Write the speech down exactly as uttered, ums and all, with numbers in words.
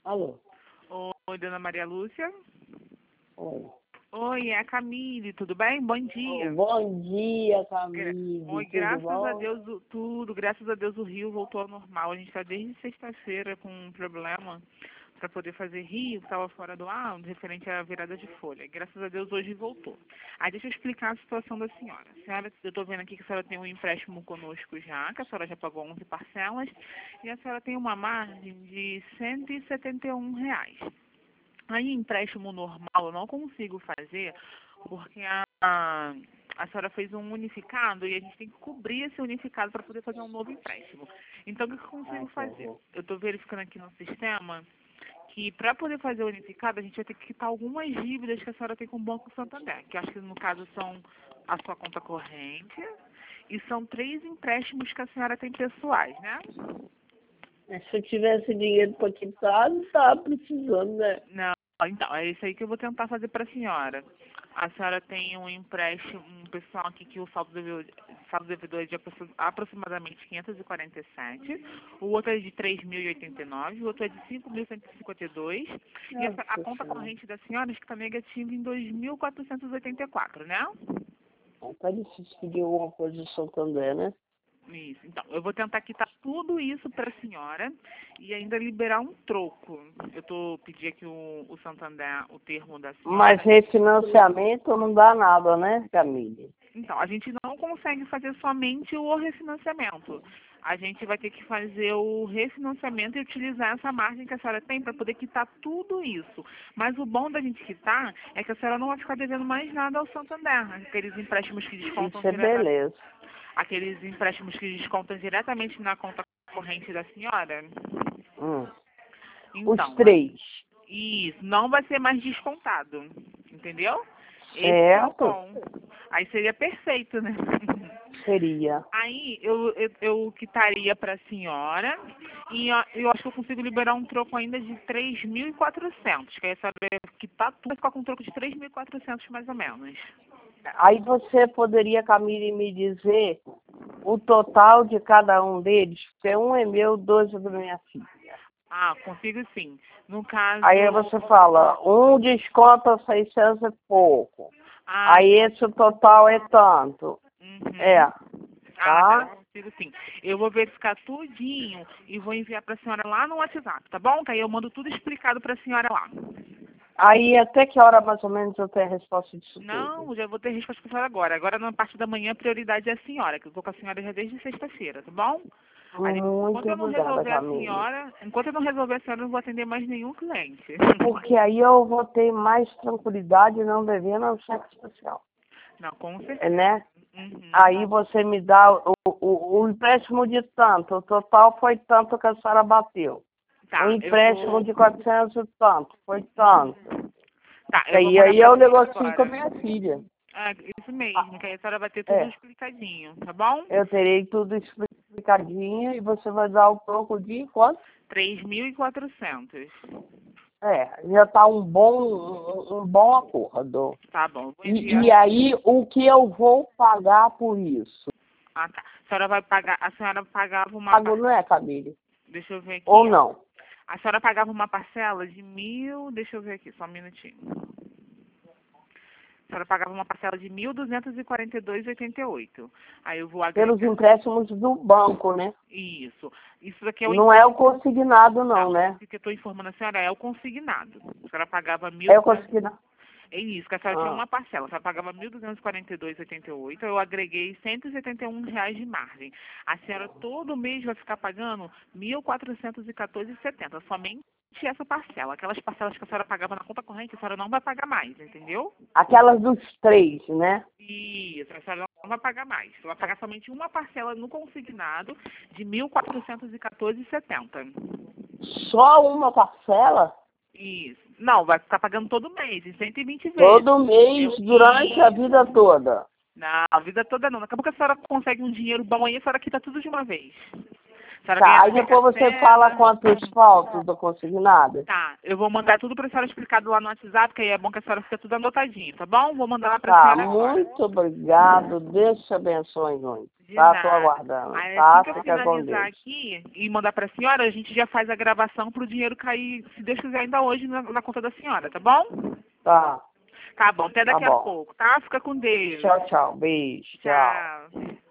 Alô? Oi, dona Maria Lúcia. Oi. Oi, é a Camille, tudo bem? Bom dia. Bom dia, Gra Camille. Oi, Tudo graças bom? a Deus, o- tudo, graças a Deus o Rio voltou ao normal. A gente está desde sexta-feira com um problema para poder fazer rio, que estava fora do ar, referente à virada de folha. Graças a Deus hoje voltou. Aí deixa eu explicar a situação da senhora. A senhora, eu estou vendo aqui que a senhora tem um empréstimo conosco já, que a senhora já pagou onze parcelas, e a senhora tem uma margem de cento e setenta e um reais. Aí, empréstimo normal eu não consigo fazer, porque a, a, a senhora fez um unificado e a gente tem que cobrir esse unificado para poder fazer um novo empréstimo. Então, o que eu consigo fazer? Eu estou verificando aqui no sistema que para poder fazer o unificado, a gente vai ter que quitar algumas dívidas que a senhora tem com o Banco Santander, que eu acho que no caso são a sua conta corrente, e são três empréstimos que a senhora tem pessoais, né? Se eu tivesse dinheiro para quitar, não estava precisando, né? Não, então, é isso aí que eu vou tentar fazer para a senhora. A senhora tem um empréstimo, um pessoal aqui que o saldo devedor, saldo devedor é de aproxim- aproximadamente quinhentos e quarenta e sete, o outro é de três mil e oitenta e nove, o outro é de cinco mil cento e cinquenta e dois, e essa, a Nossa conta Senhora. corrente da senhora acho que está negativa em dois mil quatrocentos e oitenta e quatro, né? Tá difícil pedir alguma coisa de Santander, né? Isso. Então, eu vou tentar quitar tudo isso para a senhora e ainda liberar um troco. Eu tô pedindo aqui o, o Santander, o termo da Mas senhora. refinanciamento não dá nada, né, Camille? Então, a gente não consegue fazer somente o refinanciamento. A gente vai ter que fazer o refinanciamento e utilizar essa margem que a senhora tem para poder quitar tudo isso. Mas o bom da gente quitar é que a senhora não vai ficar devendo mais nada ao Santander. Aqueles empréstimos que descontam Isso é diretamente. beleza. Aqueles empréstimos que descontam diretamente na conta corrente da senhora. Hum. Os Então, três. isso não vai ser mais descontado, entendeu? Esse que é o Certo? bom. Aí seria perfeito, né? Seria. Aí eu, eu, eu quitaria para a senhora e ó, eu acho que eu consigo liberar um troco ainda de três mil e quatrocentos, que aí a senhora vai quitar tudo, vai ficar com um troco de três mil e quatrocentos mais ou menos. Aí você poderia, Camille, me dizer o total de cada um deles? Porque um é meu, dois é da minha filha. Ah, consigo sim. No caso... Aí você fala, um desconta seiscentos e pouco. Ah, Aí esse o total é tanto. uhum. É, Ah, tá, tá? consigo sim. Eu vou verificar tudinho e vou enviar para a senhora lá no WhatsApp, tá bom? Que aí eu mando tudo explicado para a senhora lá. Aí até que hora mais ou menos eu tenho a resposta disso tudo? Não, já vou ter resposta para a senhora agora. Agora, na parte da manhã, a prioridade é a senhora, que eu tô com a senhora já desde sexta-feira, tá bom? Aí, enquanto Muito eu não obrigada, resolver a Camille. senhora, enquanto eu não resolver a senhora, eu não vou atender mais nenhum cliente. Porque aí eu vou ter mais tranquilidade não devendo ao cheque especial. Não, com É, certeza. né? Uhum. Aí você me dá o, o, o empréstimo de tanto, o total foi tanto que a senhora bateu. O Tá, eu empréstimo vou... de quatrocentos e tanto, foi tanto. Tá, eu vou E mandar aí para a eu senhora negocio com a agora. minha filha. Ah, isso Ah, mesmo, que aí a senhora vai ter tudo é, explicadinho, tá bom? eu terei tudo explicadinho e você vai dar o troco de quanto? três mil e quatrocentos. É, já está um bom, um, um bom acordo. Tá bom, eu vou E, enviar. e aí, o que eu vou pagar por isso? Ah, tá. A senhora vai pagar, a senhora pagava uma Pago, par... não é, Camille? Deixa eu ver aqui, Ou ó. não? A senhora pagava uma parcela de mil, deixa eu ver aqui, só um minutinho. A senhora pagava uma parcela de mil duzentos e quarenta e dois e oitenta e oito. Aí eu vou Pelos agregar empréstimos do banco, né? isso. Isso daqui é o Não é o empréstimo. consignado, não, Não, né? esse que eu estou informando a senhora é o consignado. A senhora pagava mil É o duzentos. consignado. É isso, que a senhora tinha Ah, uma parcela. A senhora pagava mil duzentos e quarenta e dois e oitenta e oito. Eu agreguei cento e setenta e um reais de margem. A senhora todo mês vai ficar pagando mil quatrocentos e quatorze e setenta. Somente essa parcela. Aquelas parcelas que a senhora pagava na conta corrente, a senhora não vai pagar mais, entendeu? aquelas dos três, né? Isso, a senhora não vai pagar mais. Você vai pagar somente uma parcela no consignado de mil quatrocentos e quatorze e setenta. Só uma parcela? Isso. Não, vai ficar pagando todo mês, em cento e vinte vezes. Todo mês, Eu, durante a isso. vida toda. Não, a vida toda não. Daqui a pouco a senhora consegue um dinheiro bom aí, a senhora quita tudo de uma vez. A senhora ganha Tá, na aí Mega depois você fala Sena. quantos faltos do consignado. Tá, eu vou mandar tudo pra senhora explicado lá no WhatsApp, que aí é bom que a senhora fica tudo anotadinho, tá bom? Vou mandar lá pra Tá, senhora agora. muito obrigado. Deus te abençoe muito. De Tá, tô nada. aguardando. Aí, Tá, assim que eu fica com finalizar Deus. aqui e mandar pra senhora, a gente já faz a gravação pro dinheiro cair, se Deus quiser, ainda hoje na, na conta da senhora, tá bom? Tá, Tá bom, até tá daqui a bom. pouco, tá? Fica com Deus. Tchau, tchau. Beijo, tchau. Tchau.